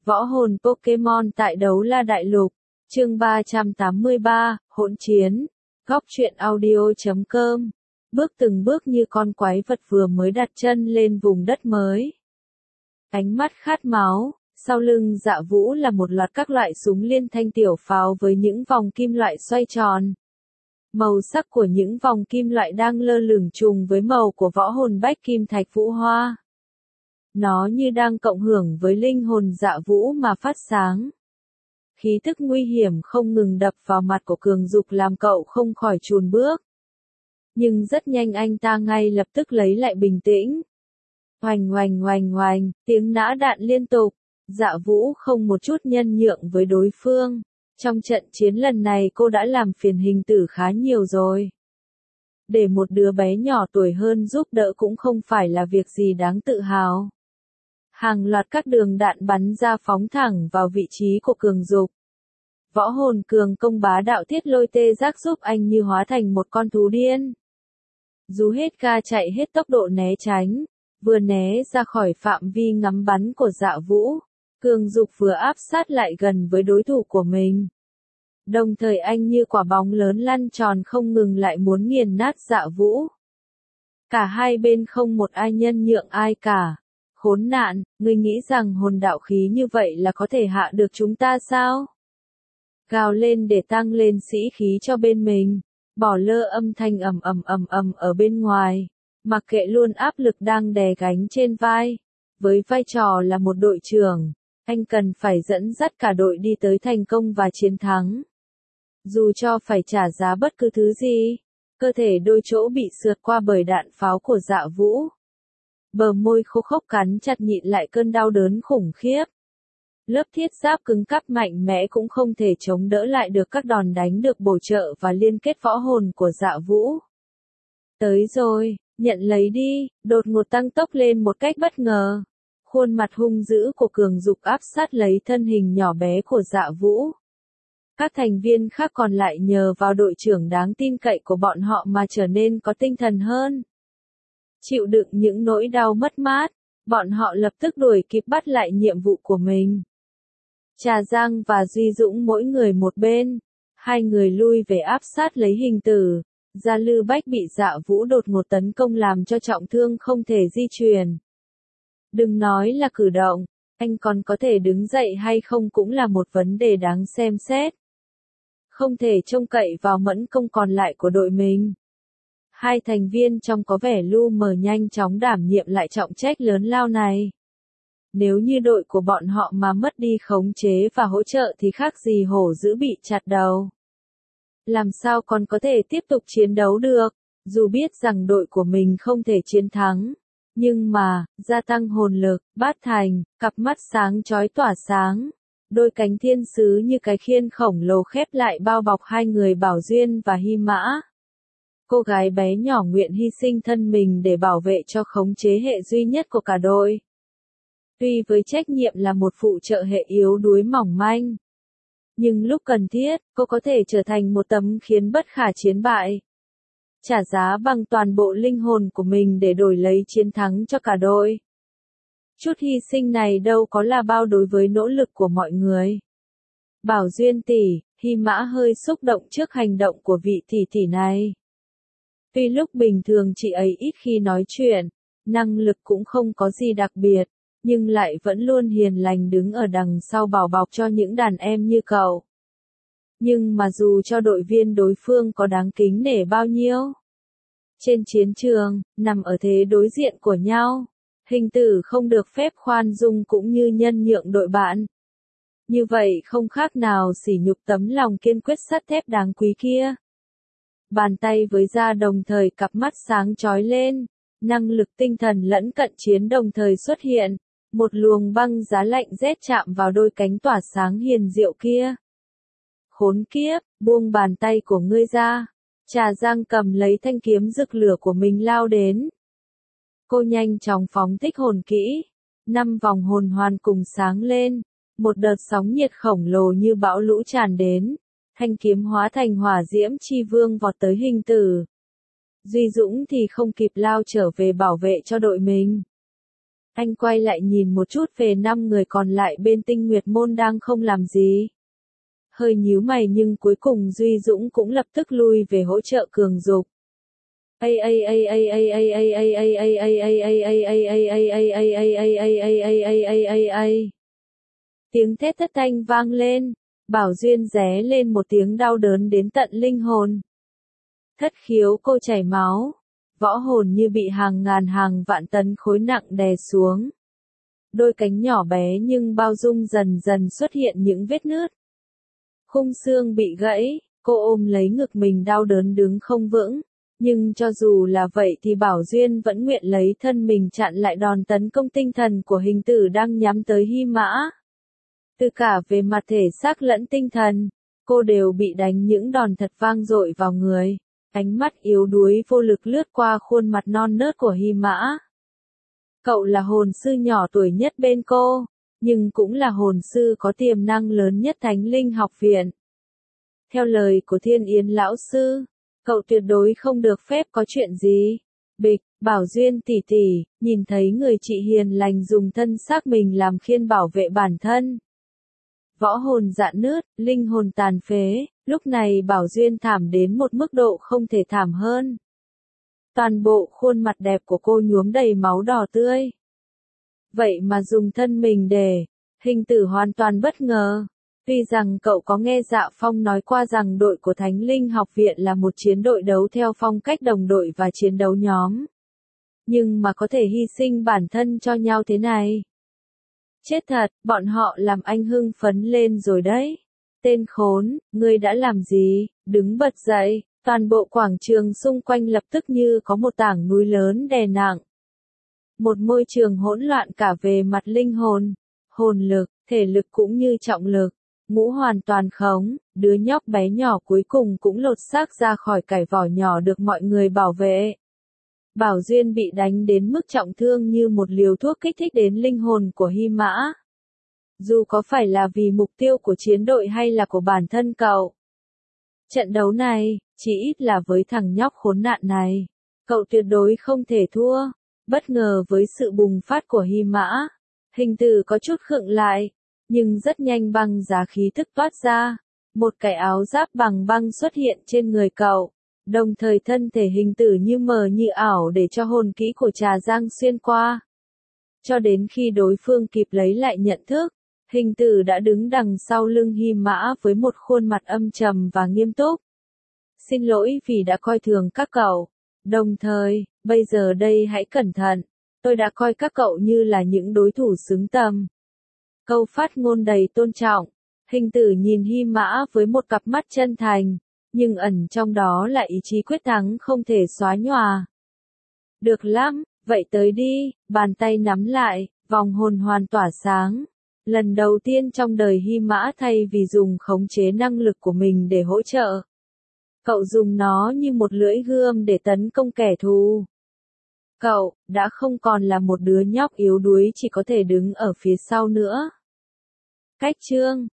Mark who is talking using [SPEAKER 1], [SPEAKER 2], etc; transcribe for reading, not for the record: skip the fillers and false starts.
[SPEAKER 1] Võ hồn Pokemon tại Đấu La Đại Lục, chương 383, hỗn chiến, góc truyện audio.com, bước từng bước như con quái vật vừa mới đặt chân lên vùng đất mới. Ánh mắt khát máu, sau lưng Dạ Vũ là một loạt các loại súng liên thanh tiểu pháo với những vòng kim loại xoay tròn. Màu sắc của những vòng kim loại đang lơ lửng trùng với màu của võ hồn Bách Kim Thạch Vũ Hoa. Nó như đang cộng hưởng với linh hồn Dạ Vũ mà phát sáng. Khí tức nguy hiểm không ngừng đập vào mặt của Cường Dục làm cậu không khỏi chùn bước. Nhưng rất nhanh anh ta ngay lập tức lấy lại bình tĩnh. Oành oành oành oành, tiếng nã đạn liên tục. Dạ Vũ không một chút nhân nhượng với đối phương. Trong trận chiến lần này cô đã làm phiền Hình Tử khá nhiều rồi. Để một đứa bé nhỏ tuổi hơn giúp đỡ cũng không phải là việc gì đáng tự hào. Hàng loạt các đường đạn bắn ra phóng thẳng vào vị trí của Cường Dục. Võ hồn cường công bá đạo thiết lôi tê giác giúp anh như hóa thành một con thú điên. Dù hết ca chạy hết tốc độ né tránh, vừa né ra khỏi phạm vi ngắm bắn của Dạ Vũ, Cường Dục vừa áp sát lại gần với đối thủ của mình. Đồng thời anh như quả bóng lớn lăn tròn không ngừng lại muốn nghiền nát Dạ Vũ. Cả hai bên không một ai nhân nhượng ai cả. Khốn nạn, ngươi nghĩ rằng hồn đạo khí như vậy là có thể hạ được chúng ta sao? Gào lên để tăng lên sĩ khí cho bên mình, bỏ lơ âm thanh ầm ầm ầm ầm ở bên ngoài, mặc kệ luôn áp lực đang đè gánh trên vai. Với vai trò là một đội trưởng, anh cần phải dẫn dắt cả đội đi tới thành công và chiến thắng. Dù cho phải trả giá bất cứ thứ gì, cơ thể đôi chỗ bị sượt qua bởi đạn pháo của Dạ Vũ. Bờ môi khô khốc cắn chặt nhịn lại cơn đau đớn khủng khiếp. Lớp thiết giáp cứng cáp mạnh mẽ cũng không thể chống đỡ lại được các đòn đánh được bổ trợ và liên kết võ hồn của Dạ Vũ. Tới rồi, nhận lấy đi, đột ngột tăng tốc lên một cách bất ngờ. Khuôn mặt hung dữ của Cường Dục áp sát lấy thân hình nhỏ bé của Dạ Vũ. Các thành viên khác còn lại nhờ vào đội trưởng đáng tin cậy của bọn họ mà trở nên có tinh thần hơn. Chịu đựng những nỗi đau mất mát, bọn họ lập tức đuổi kịp bắt lại nhiệm vụ của mình. Trà Giang và Duy Dũng mỗi người một bên, hai người lui về áp sát lấy Hình Tử. Gia Lư Bách bị Dạ Vũ đột ngột tấn công làm cho trọng thương không thể di chuyển. Đừng nói là cử động, anh còn có thể đứng dậy hay không cũng là một vấn đề đáng xem xét. Không thể trông cậy vào mẫn công còn lại của đội mình. Hai thành viên trong có vẻ lu mờ nhanh chóng đảm nhiệm lại trọng trách lớn lao này. Nếu như đội của bọn họ mà mất đi khống chế và hỗ trợ thì khác gì hổ dữ bị chặt đầu. Làm sao còn có thể tiếp tục chiến đấu được, dù biết rằng đội của mình không thể chiến thắng. Nhưng mà, gia tăng hồn lực, bát thành, cặp mắt sáng chói tỏa sáng. Đôi cánh thiên sứ như cái khiên khổng lồ khép lại bao bọc hai người Bảo Duyên và Hy Mã. Cô gái bé nhỏ nguyện hy sinh thân mình để bảo vệ cho khống chế hệ duy nhất của cả đội. Tuy với trách nhiệm là một phụ trợ hệ yếu đuối mỏng manh, nhưng lúc cần thiết, cô có thể trở thành một tấm khiên bất khả chiến bại. Trả giá bằng toàn bộ linh hồn của mình để đổi lấy chiến thắng cho cả đội. Chút hy sinh này đâu có là bao đối với nỗ lực của mọi người. Bảo Duyên tỷ, Hy Mã hơi xúc động trước hành động của vị tỷ tỷ này. Tuy lúc bình thường chị ấy ít khi nói chuyện, năng lực cũng không có gì đặc biệt, nhưng lại vẫn luôn hiền lành đứng ở đằng sau bảo bọc cho những đàn em như cậu. Nhưng mà dù cho đội viên đối phương có đáng kính nể bao nhiêu, trên chiến trường, nằm ở thế đối diện của nhau, Hình Tử không được phép khoan dung cũng như nhân nhượng đội bạn. Như vậy không khác nào sỉ nhục tấm lòng kiên quyết sắt thép đáng quý kia. Bàn tay với da đồng thời cặp mắt sáng chói lên, năng lực tinh thần lẫn cận chiến đồng thời xuất hiện, một luồng băng giá lạnh rét chạm vào đôi cánh tỏa sáng hiền diệu kia. Khốn kiếp, buông bàn tay của ngươi ra. Trà Giang cầm lấy thanh kiếm rực lửa của mình lao đến. Cô nhanh chóng phóng thích hồn kỹ. 5 vòng hồn hoàn cùng sáng lên. Một đợt sóng nhiệt khổng lồ như bão lũ tràn đến. Thanh kiếm hóa thành hỏa diễm chi vương vọt tới Hình Tử. Duy Dũng thì không kịp lao trở về bảo vệ cho đội mình. Anh quay lại nhìn một chút về 5 người còn lại bên Tinh Nguyệt Môn đang không làm gì. Hơi nhíu mày nhưng cuối cùng Duy Dũng cũng lập tức lui về hỗ trợ Cường Dục. Tiếng thét thất thanh vang lên, Bảo Duyên ré lên một tiếng đau đớn đến tận linh hồn. Thất khiếu cô chảy máu, võ hồn như bị hàng ngàn hàng vạn tấn khối nặng đè xuống. Đôi cánh nhỏ bé nhưng bao dung dần dần xuất hiện những vết nứt. Khung xương bị gãy, cô ôm lấy ngực mình đau đớn đứng không vững. Nhưng cho dù là vậy thì Bảo Duyên vẫn nguyện lấy thân mình chặn lại đòn tấn công tinh thần của hình tử đang nhắm tới Hy Mã. Từ cả về mặt thể xác lẫn tinh thần, cô đều bị đánh những đòn thật vang dội vào người. Ánh mắt yếu đuối vô lực lướt qua khuôn mặt non nớt của Hy Mã. Cậu là hồn sư nhỏ tuổi nhất bên cô, nhưng cũng là hồn sư có tiềm năng lớn nhất Thánh Linh Học Viện. Theo lời của Thiên Yến lão sư, cậu tuyệt đối không được phép có chuyện gì. Bịch, Bảo Duyên tỷ tỷ, nhìn thấy người chị hiền lành dùng thân xác mình làm khiên bảo vệ bản thân. Võ hồn rạn nứt, linh hồn tàn phế, lúc này Bảo Duyên thảm đến một mức độ không thể thảm hơn. Toàn bộ khuôn mặt đẹp của cô nhuốm đầy máu đỏ tươi. Vậy mà dùng thân mình để, hình tử hoàn toàn bất ngờ. Tuy rằng cậu có nghe Dạ Phong nói qua rằng đội của Thánh Linh Học Viện là một chiến đội đấu theo phong cách đồng đội và chiến đấu nhóm. Nhưng mà có thể hy sinh bản thân cho nhau thế này. Chết thật, bọn họ làm anh hưng phấn lên rồi đấy. Tên khốn, ngươi đã làm gì? Đứng bật dậy, toàn bộ quảng trường xung quanh lập tức như có một tảng núi lớn đè nặng. Một môi trường hỗn loạn cả về mặt linh hồn, hồn lực, thể lực cũng như trọng lực. Ngũ hoàn toàn khống, đứa nhóc bé nhỏ cuối cùng cũng lột xác ra khỏi cải vỏ nhỏ được mọi người bảo vệ. Bảo Duyên bị đánh đến mức trọng thương như một liều thuốc kích thích đến linh hồn của Hy Mã. Dù có phải là vì mục tiêu của chiến đội hay là của bản thân cậu. Trận đấu này, chỉ ít là với thằng nhóc khốn nạn này, cậu tuyệt đối không thể thua. Bất ngờ với sự bùng phát của Hy Mã, hình tử có chút khựng lại. Nhưng rất nhanh băng giá khí thức toát ra, một cái áo giáp bằng băng xuất hiện trên người cậu, đồng thời thân thể hình tử như mờ như ảo để cho hồn kỹ của Trà Giang xuyên qua. Cho đến khi đối phương kịp lấy lại nhận thức, hình tử đã đứng đằng sau lưng Hy Mã với một khuôn mặt âm trầm và nghiêm túc. Xin lỗi vì đã coi thường các cậu, đồng thời, bây giờ đây hãy cẩn thận, tôi đã coi các cậu như là những đối thủ xứng tầm. Câu phát ngôn đầy tôn trọng, hình tử nhìn Hy Mã với một cặp mắt chân thành, nhưng ẩn trong đó là ý chí quyết thắng không thể xóa nhòa. Được lắm, vậy tới đi, bàn tay nắm lại, vòng hồn hoàn tỏa sáng. Lần đầu tiên trong đời Hy Mã thay vì dùng khống chế năng lực của mình để hỗ trợ. Cậu dùng nó như một lưỡi gươm để tấn công kẻ thù. Cậu, đã không còn là một đứa nhóc yếu đuối chỉ có thể đứng ở phía sau nữa. Cách chương